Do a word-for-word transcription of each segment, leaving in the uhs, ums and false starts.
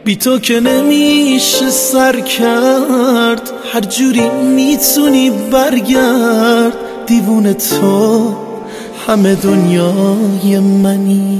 بی تو که نمیشه سر کرد، هر جوری میتونی برگرد. دیوونه تو همه دنیای منی.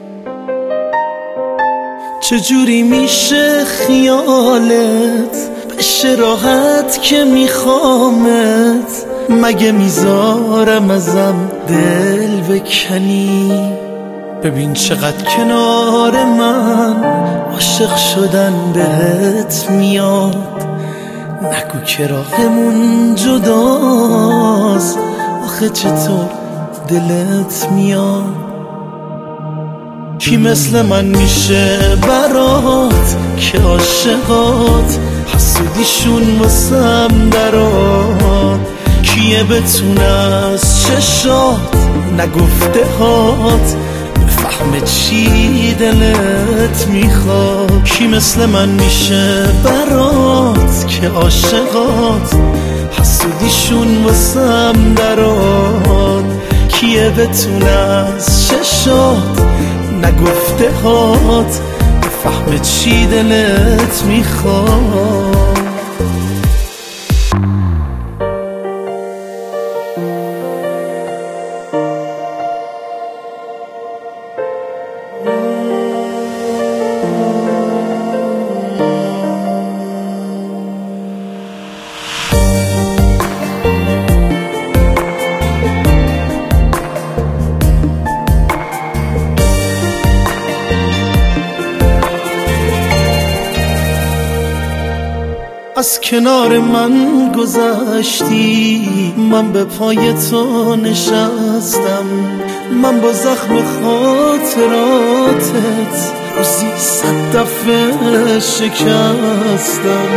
چجوری میشه خیالت بشه راحت که میخوامت؟ مگه میذارم ازم دل بکنی؟ ببین چقدر کنار من عاشق شدن بهت میاد. نگو که راهمون جداست، آخه چطور دلت میاد؟ کی مثل من میشه برات که عاشقات حسودیشون واسم درات؟ کیه بتونه از چشات نگفته هات بفهمه چی دلت میخواد؟ کی مثل من میشه برات که عاشقات حسودیشون واسم درات؟ کیه بتونه از چشات نگفته هات بفهمه چی دلت میخواد؟ از کنار من گذشتی، من به پای تو نشستم. من با زخم خاطراتت روزی صد دفعه شکستم.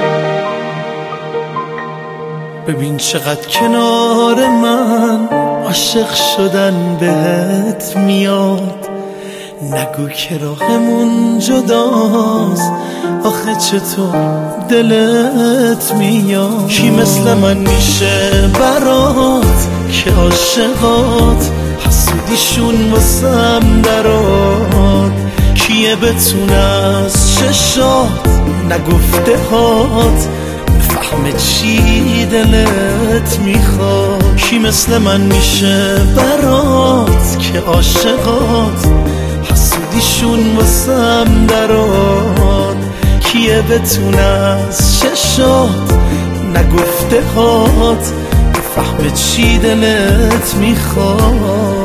ببین چقدر کنار من عاشق شدن بهت میاد. نگو که راهمون جداست، آخه چطور دلت میاد؟ کی مثل من میشه برات که عاشقات حسودیشون واسم درات؟ کیه بتونه از چشات نگفته هات بفهمه چی دلت میخواد؟ کی مثل من میشه برات که عاشقات حسودیشون واسم درات؟ کیه بتونه از چشات نگفته هات بفهمه چی دلت میخواد؟